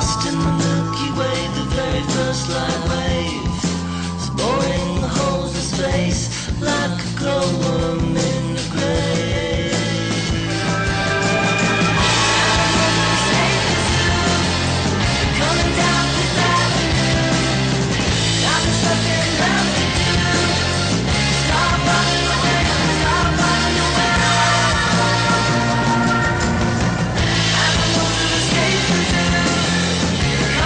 lost in the Milky Way, the very first light wave, exploring the holes in space like a glowworm in the grave. Coming down Fifth Avenue, got me stuck in love to do. Stop running away, stop running away. And I know to escape the zoo.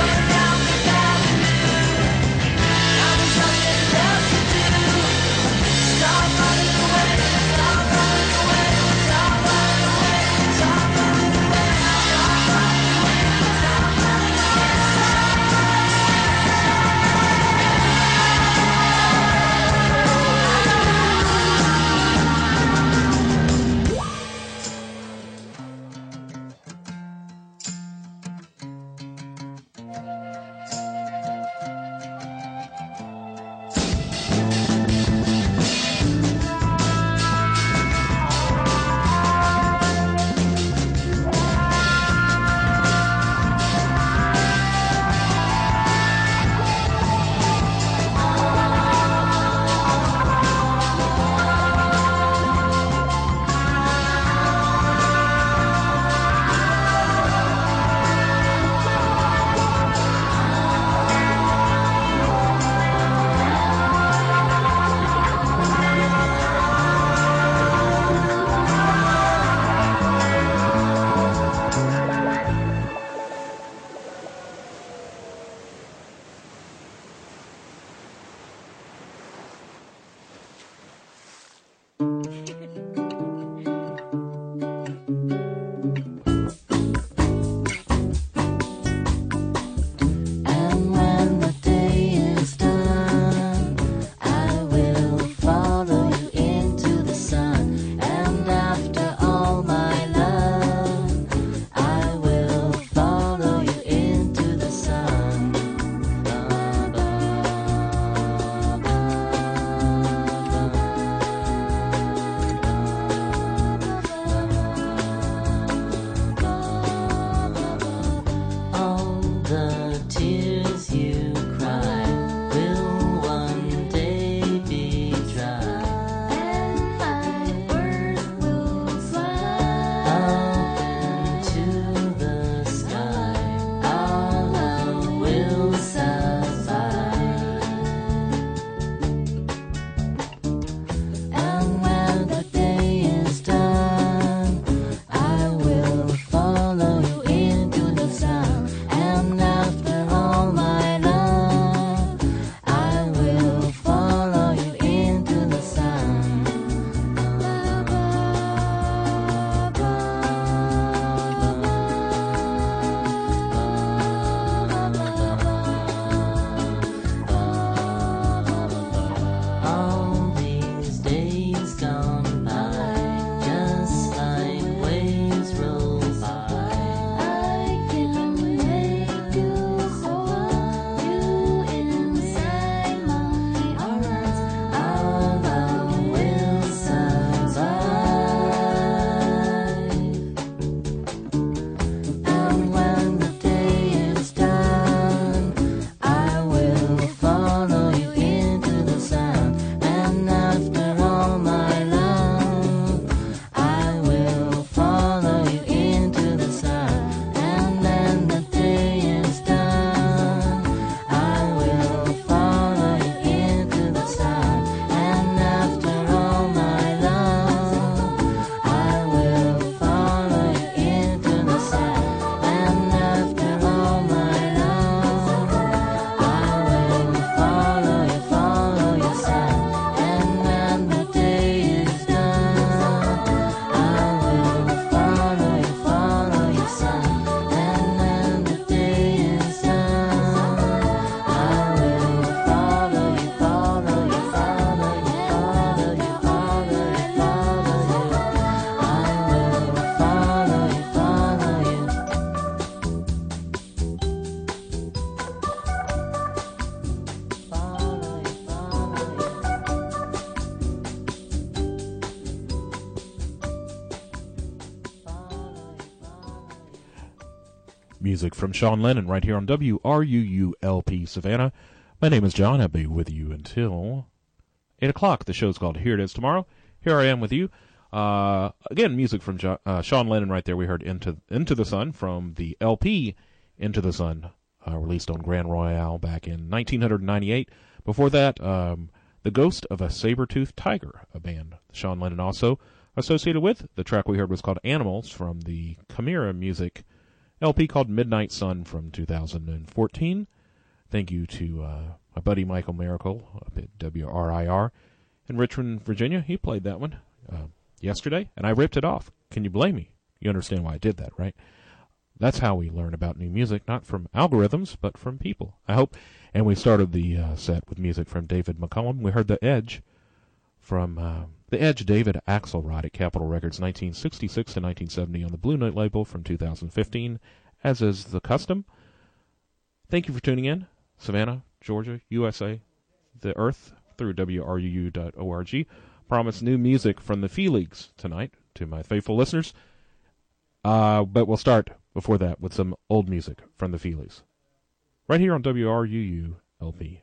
Music from Sean Lennon right here on WRUU-LP Savannah. My name is John. I'll be with you until 8 o'clock. The show's called Here It Is Tomorrow. Here I am with you. Again, music from Sean Lennon right there. We heard Into the Sun from the LP Into the Sun, released on Grand Royale back in 1998. Before that, The Ghost of a Saber-Toothed Tiger, a band Sean Lennon also associated with. The track we heard was called Animals from the Chimera Music LP called Midnight Sun from 2014. Thank you to my buddy Michael Miracle up at WRIR in Richmond, Virginia. He played that one yesterday, and I ripped it off. Can you blame me? You understand why I did that, right? That's how we learn about new music, not from algorithms, but from people, I hope. And we started the set with music from David McCollum. We heard The Edge from The Edge, David Axelrod at Capitol Records, 1966 to 1970 on the Blue Note label from 2015, as is the custom. Thank you for tuning in. Savannah, Georgia, USA, the Earth, through WRUU.org. Promise new music from the Feelies tonight to my faithful listeners. But we'll start before that with some old music from the Feelies. Right here on WRUU-LP.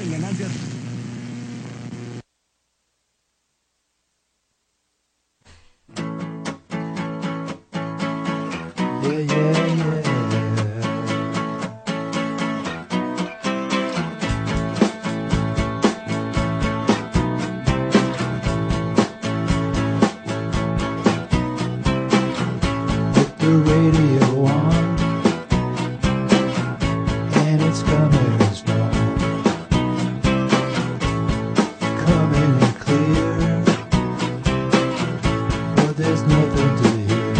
nothing, and I'm just. Yeah, yeah, yeah. Put the radio on, and it's coming strong, coming in clear, but there's nothing to hear.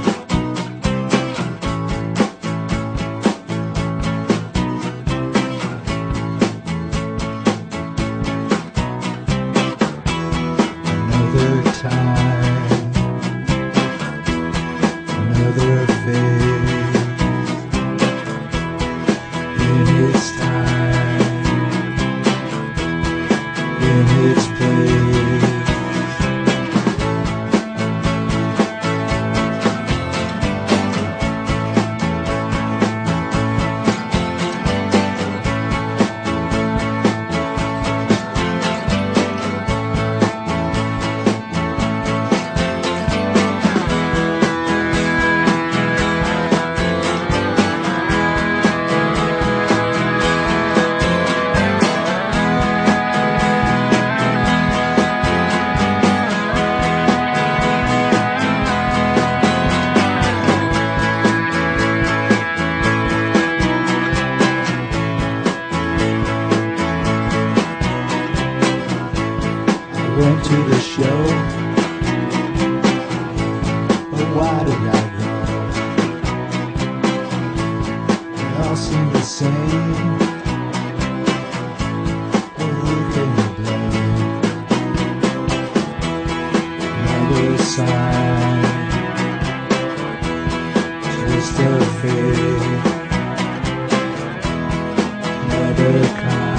Another time, another phase, in its time, in its place. I went to the show, but why did I go? They all seem the same, but who can you blame? Another sign, twist of fate, another kind.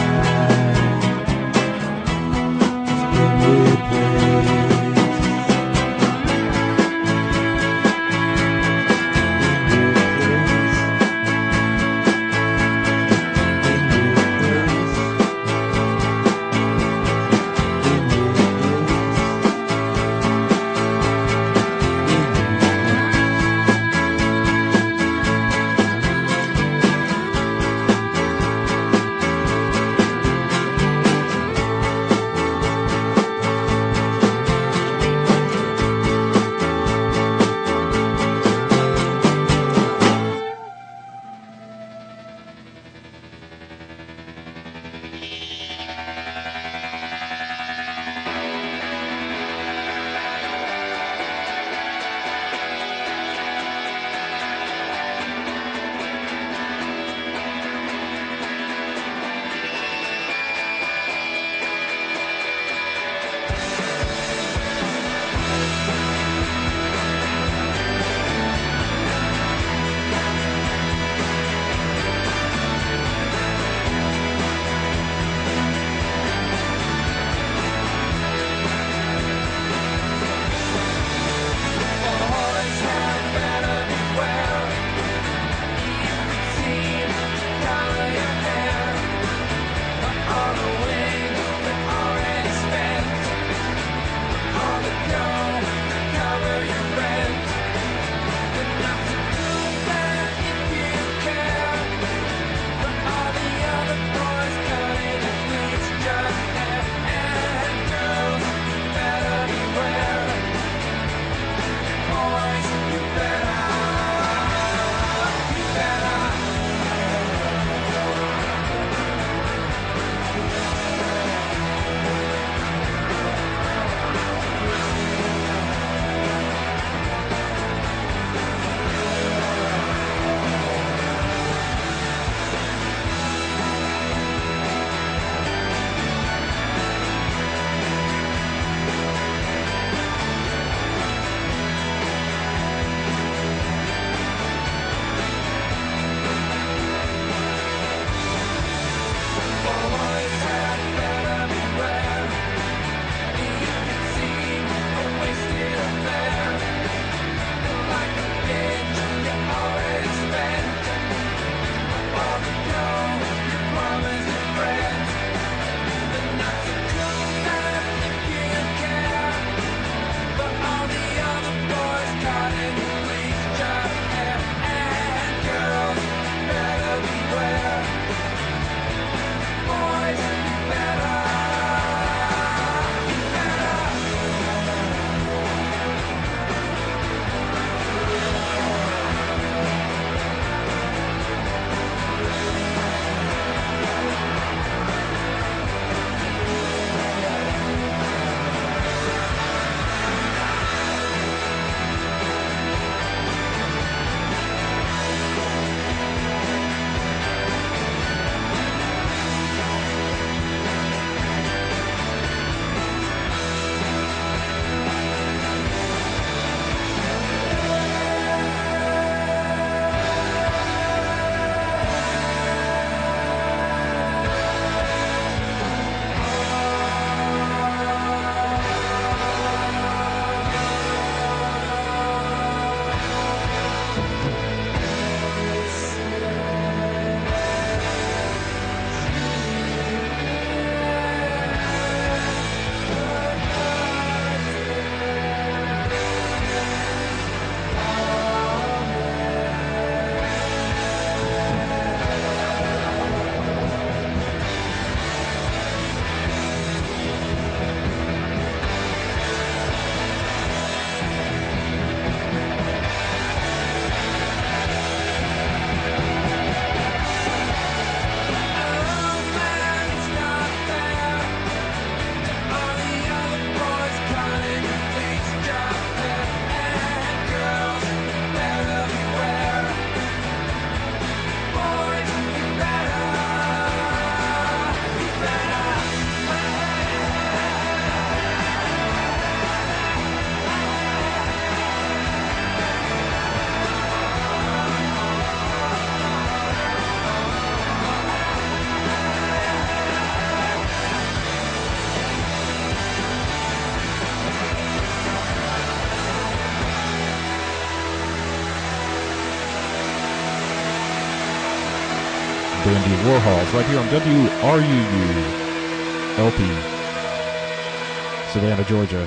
Dandy Warhols, right here on WRUU LP, Savannah, Georgia,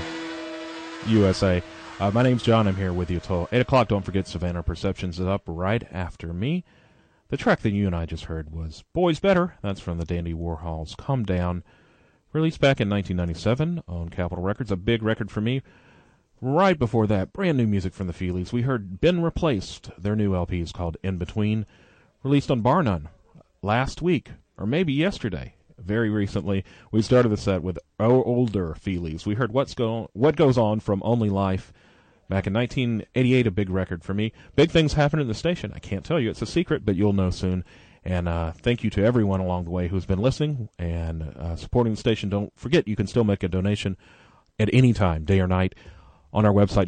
USA. My name's John. I'm here with you till 8 o'clock. Don't forget Savannah Perceptions is up right after me. The track that you and I just heard was Boys Better. That's from the Dandy Warhols' Come Down, released back in 1997 on Capitol Records. A big record for me. Right before that, brand new music from the Feelies. We heard Been Replaced. Their new LP is called In Between, released on Bar None last week, or maybe yesterday. Very recently, we started the set with older Feelies. We heard What Goes On from Only Life back in 1988, a big record for me. Big things happen in the station. I can't tell you. It's a secret, but you'll know soon. And thank you to everyone along the way who's been listening and supporting the station. Don't forget, you can still make a donation at any time, day or night, on our website,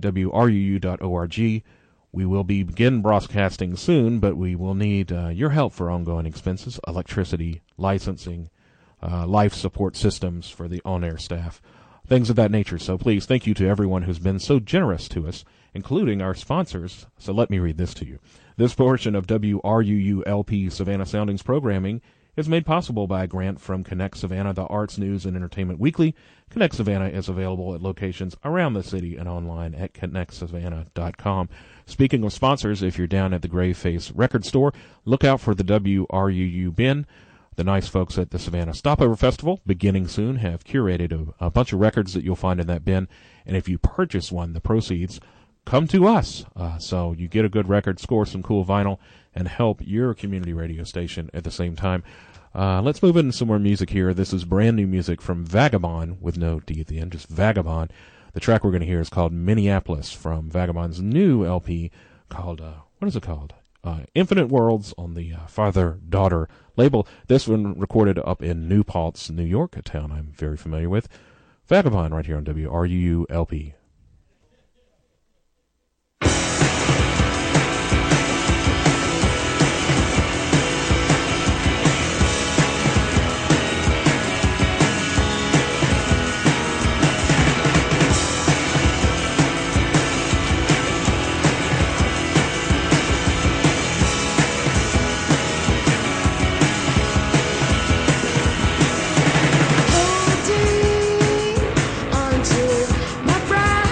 wruu.org. We will begin broadcasting soon, but we will need your help for ongoing expenses, electricity, licensing, life support systems for the on-air staff, things of that nature. So please, thank you to everyone who's been so generous to us, including our sponsors. So let me read this to you. This portion of WRUU LP Savannah Soundings programming is made possible by a grant from Connect Savannah, the Arts, News, and Entertainment Weekly. Connect Savannah is available at locations around the city and online at connectsavannah.com. Speaking of sponsors, if you're down at the Gray Face Record Store, look out for the WRUU bin. The nice folks at the Savannah Stopover Festival, beginning soon, have curated a bunch of records that you'll find in that bin. And if you purchase one, the proceeds come to us. So you get a good record, score some cool vinyl, and help your community radio station at the same time. Let's move into some more music here. This is brand new music from Vagabond, with no D at the end, just Vagabond. The track we're going to hear is called Minneapolis from Vagabond's new LP called, what is it called? Infinite Worlds on the Father-Daughter label. This one recorded up in New Paltz, New York, a town I'm very familiar with. Vagabond right here on WRUU LP. Holding onto my breath.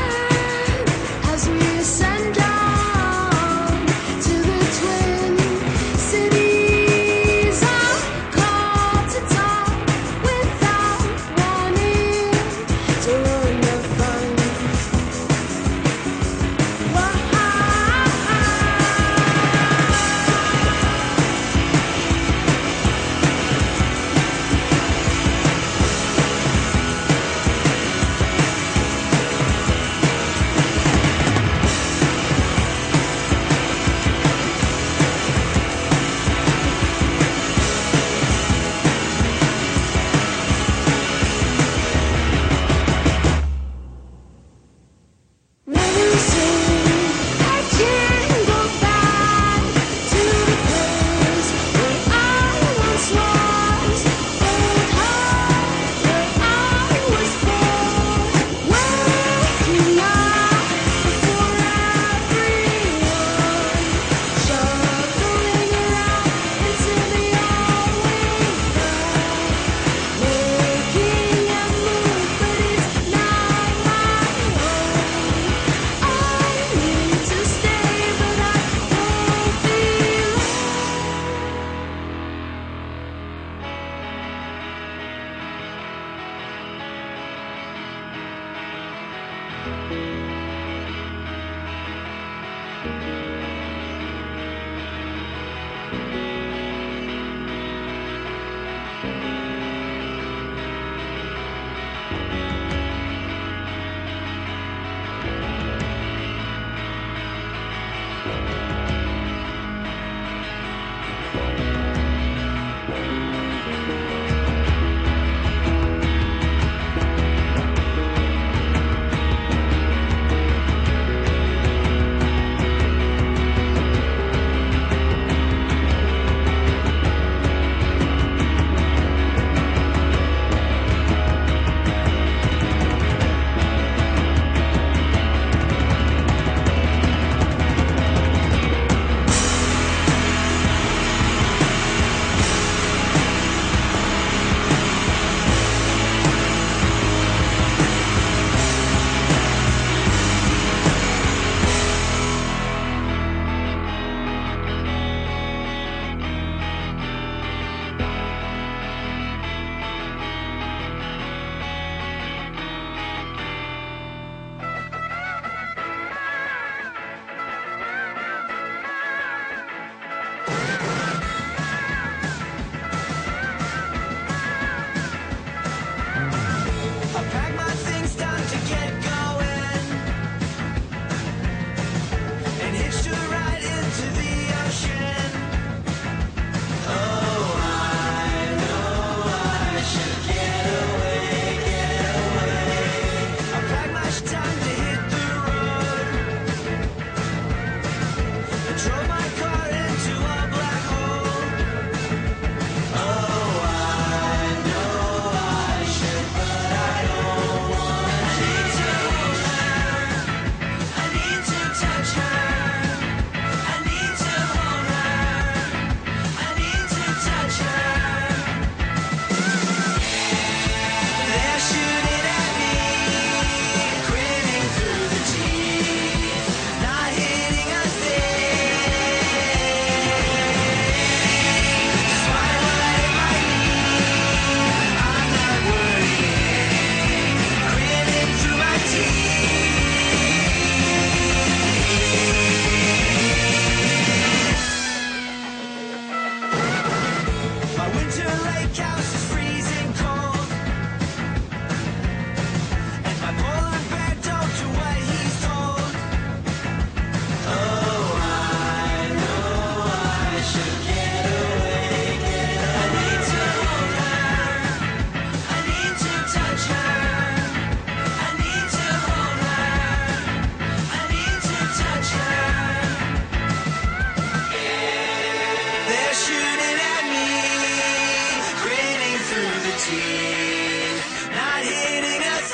They're shooting at me, grinning through the teeth, not hitting a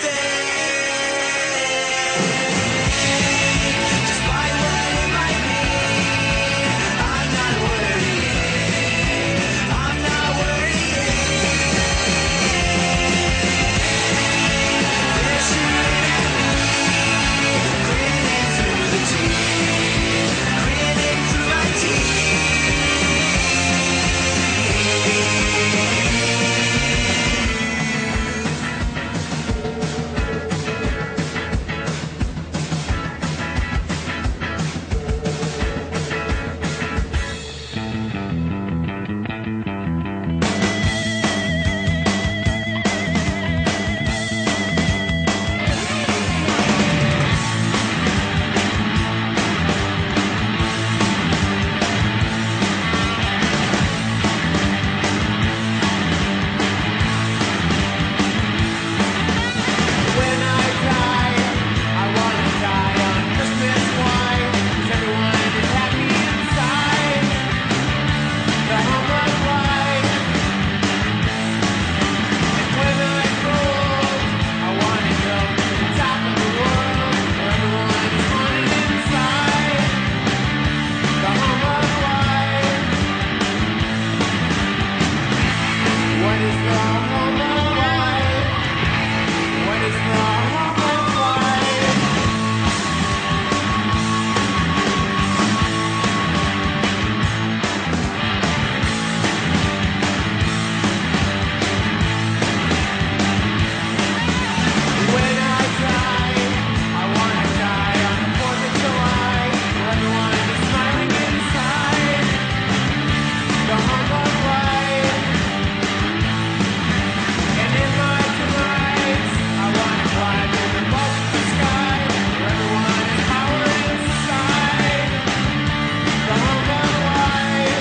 thing. Despite what it might mean, I'm not worrying. I'm not worrying. They're shooting at me, grinning through the teeth, grinning through my teeth. When I cry, I wanna die on Christmas. Why? 'Cause everyone is happy inside. The hum of life. And when I grow old, I wanna go to the top of the world, where everyone is haunted inside. The hum of life. What is the hum of life? What is the hum of life? When I die, I wanna die on the 4th of July, where everyone is smiling inside. The hum of life. And in my demise, I wanna fly through the bulky sky, where everyone is power inside. The hum of life.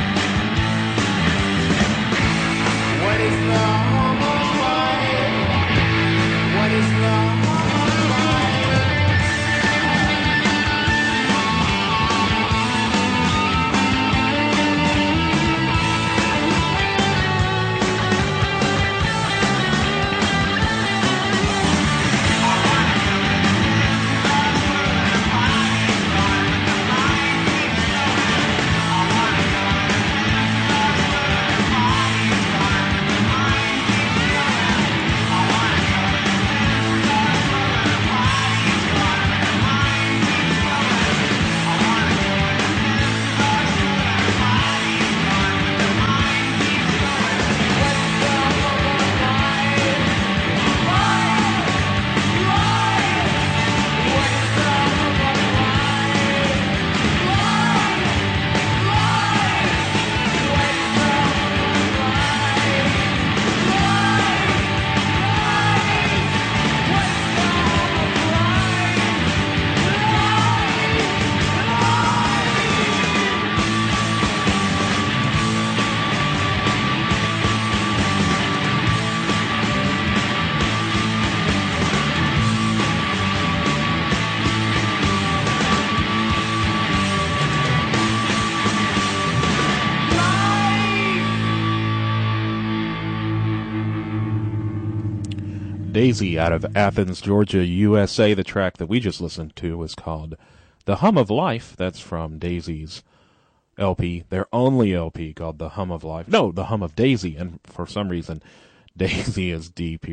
What is the hum of life? What is the hum of life? Daisy out of Athens, Georgia, USA. The track that we just listened to was called The Hum of Life. That's from Daisy's LP, their only LP, called The Hum of Life. No, The Hum of Daisy. And for some reason, Daisy is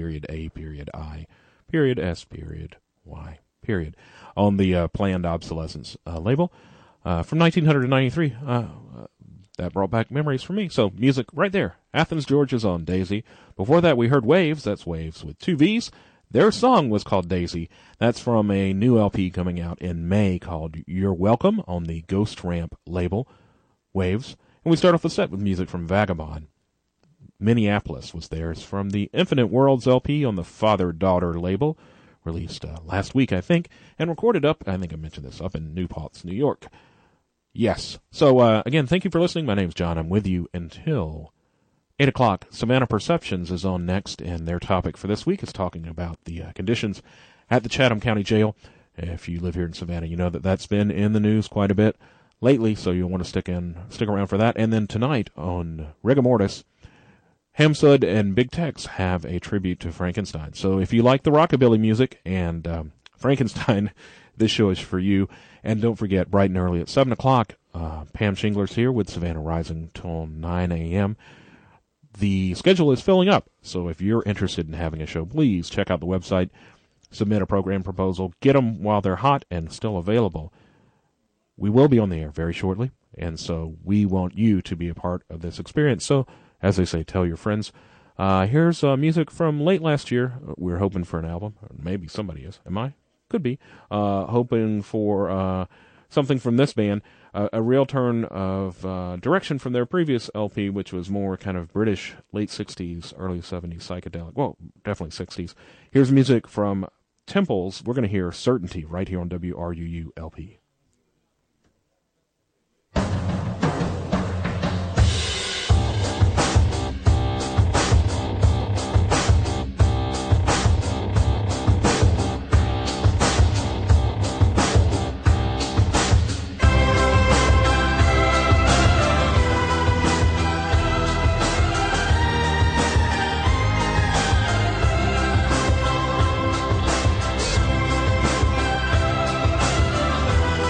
D.A.S.Y. on the Planned Obsolescence label from 1993. That brought back memories for me. So music right there. Athens, Georgia's on Daisy. Before that, we heard Waves. That's Waves with two V's. Their song was called Daisy. That's from a new LP coming out in May called You're Welcome on the Ghost Ramp label, Waves. And we start off the set with music from Vagabond. Minneapolis was theirs from the Infinite Worlds LP on the Father-Daughter label, released last week, I think, and recorded up, I think I mentioned this, up in New Paltz, New York. Yes. So, again, thank you for listening. My name's John. I'm with you until 8 o'clock. Savannah Perceptions is on next, and their topic for this week is talking about the conditions at the Chatham County Jail. If you live here in Savannah, you know that that's been in the news quite a bit lately, so you'll want to stick around for that. And then tonight on Rigor Mortis, Hamsud and Big Tex have a tribute to Frankenstein. So if you like the rockabilly music and Frankenstein, this show is for you. And don't forget, bright and early at 7 o'clock, Pam Shingler's here with Savannah Rising till 9 a.m. The schedule is filling up, so if you're interested in having a show, please check out the website, submit a program proposal, get them while they're hot and still available. We will be on the air very shortly, and so we want you to be a part of this experience. So, as they say, tell your friends. Here's music from late last year. We're hoping for an album. Or maybe somebody is. Am I? Could be. Hoping for something from this band. A real turn of direction from their previous LP, which was more kind of British, late 60s, early 70s psychedelic. Well, definitely 60s. Here's music from Temples. We're going to hear Certainty right here on WRUU LP. Certainty.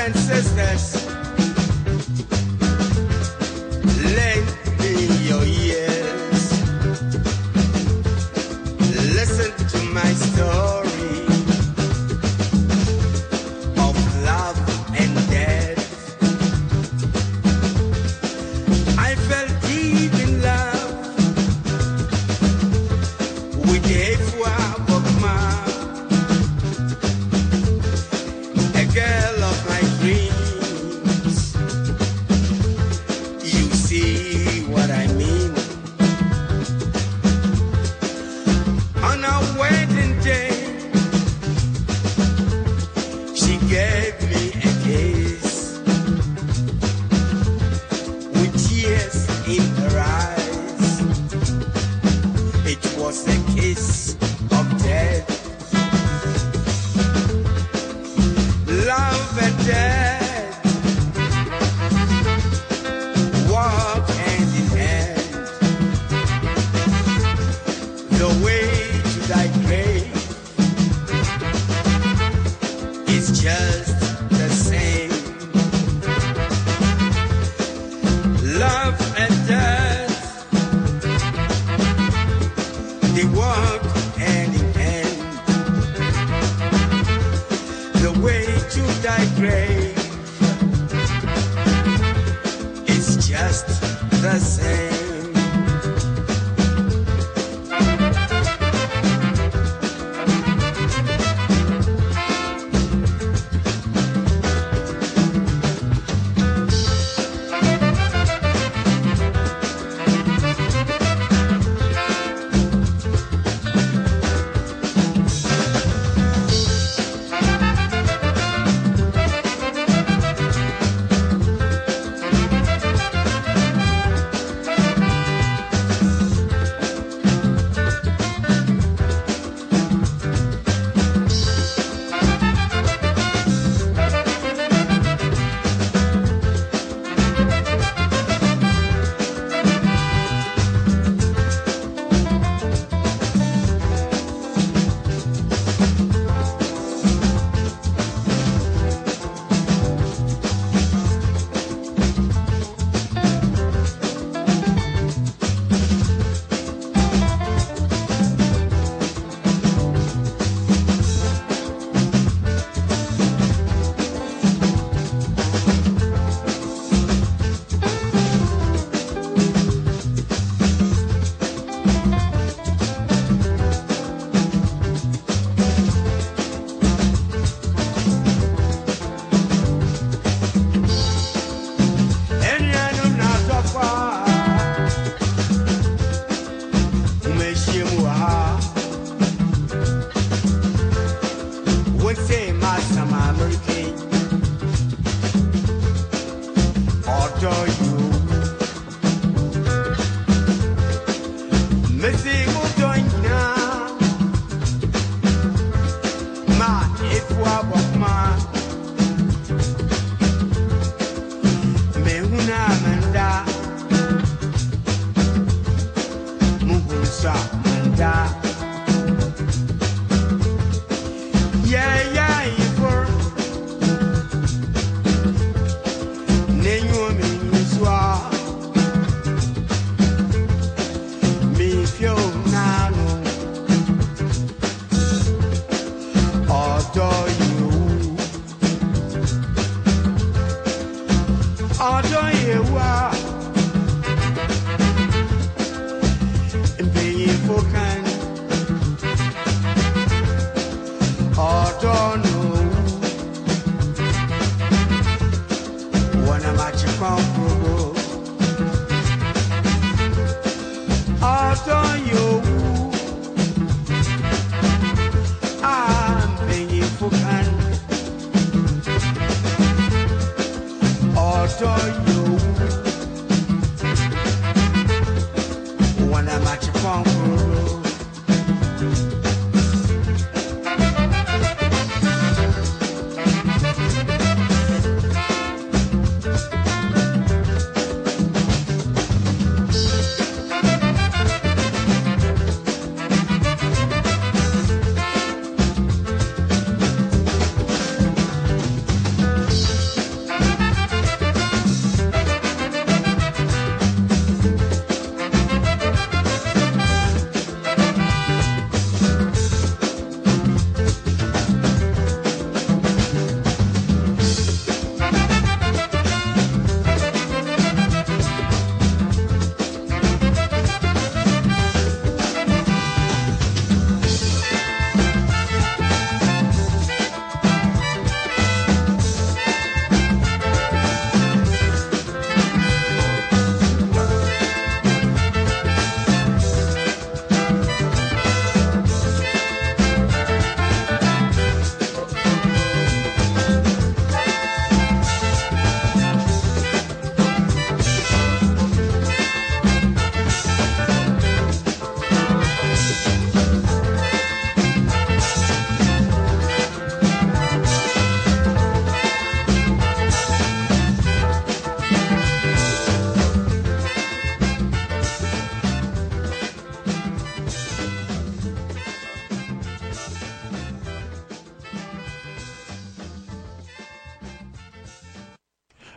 and sisters, lend me your ears. Listen to my story of love and death. I fell deep in love with Efwa Bokma, a girl of my dreams. You see what I mean? On our wedding day, she gave me a kiss with tears in her eyes. It was a kiss of death. Love and death walk hand in hand. The way to thy grave is just the same. Love and death, they walk hand in hand. The way to thy grave is just the same.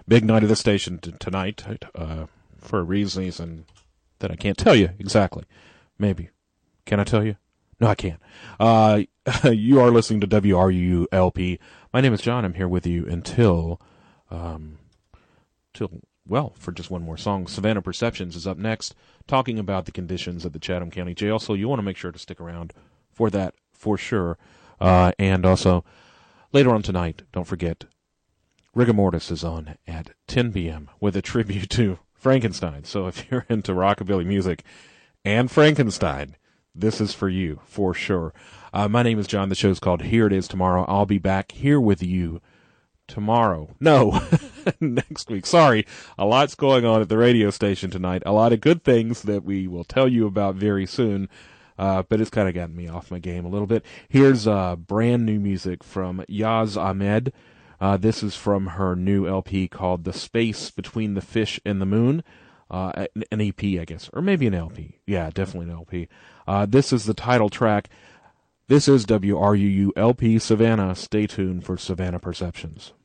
Big night of the station tonight, for a reason that I can't tell you exactly. Maybe. Can I tell you? No, I can't. You are listening to WRULP. My name is John. I'm here with you until for just one more song. Savannah Perceptions is up next, talking about the conditions at the Chatham County Jail. So you want to make sure to stick around for that, for sure. And also, later on tonight, don't forget, Rigor Mortis is on at 10 p.m. with a tribute to Frankenstein. So if you're into rockabilly music and Frankenstein, this is for you, for sure. My name is John. The show's called Here It Is Tomorrow. I'll be back here with you tomorrow. No, next week. Sorry. A lot's going on at the radio station tonight. A lot of good things that we will tell you about very soon. But it's kind of gotten me off my game a little bit. Here's brand new music from Yaz Ahmed. This is from her new LP called The Space Between the Fish and the Moon. An EP, I guess. Or maybe an LP. Yeah, definitely an LP. This is the title track. This is WRUU LP Savannah. Stay tuned for Savannah Perceptions.